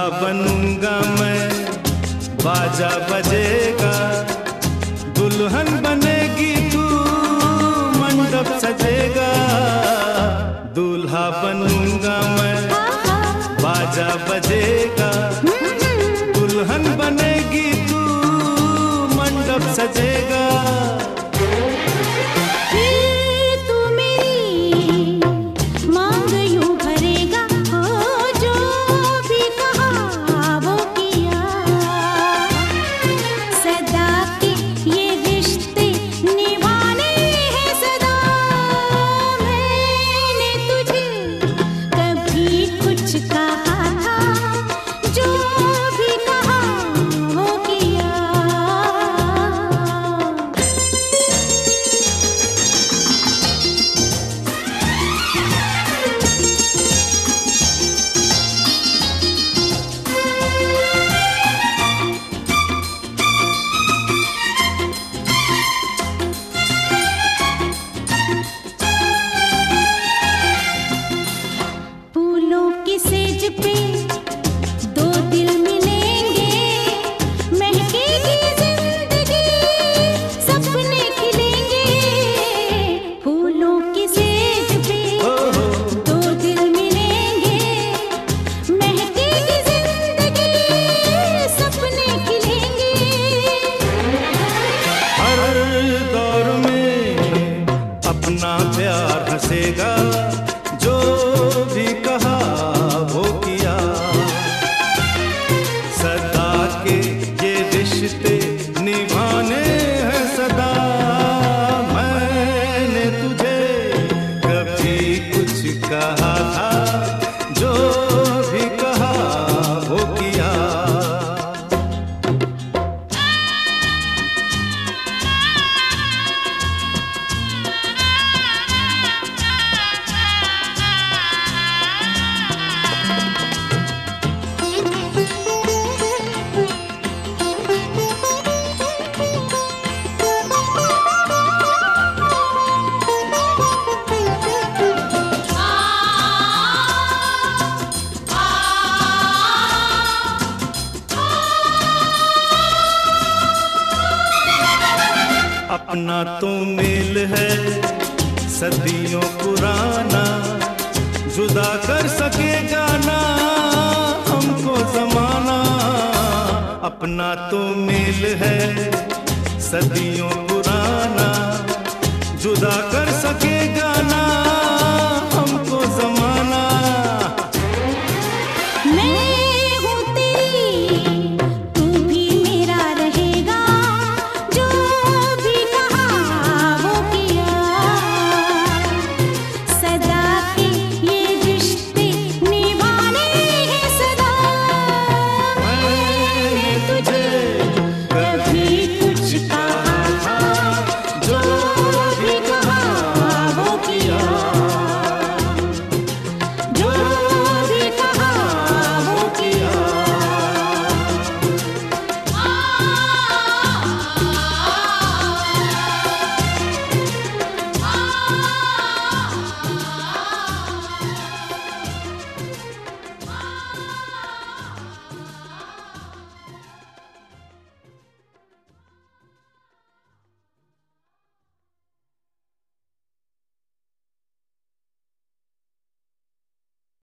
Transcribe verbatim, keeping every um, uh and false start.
बनूंगा मैं, बाजा बजेगा, दुल्हन बनेगी तू, मंडप सजेगा। दूल्हा बनूंगा मैं, बाजा बजेगा, दुल्हन बनेगी तू, मंडप सजेगा। अपना प्यार हंसेगा, जो भी कहा वो किया। सदा के ये रिश्ते निभाने हैं सदा। मैंने तुझे कभी कुछ कहा था, जो भी कहा वो किया। अपना तो मेल है सदियों पुराना, जुदा कर सकेगा ना हमको जमाना। अपना तो मेल है सदियों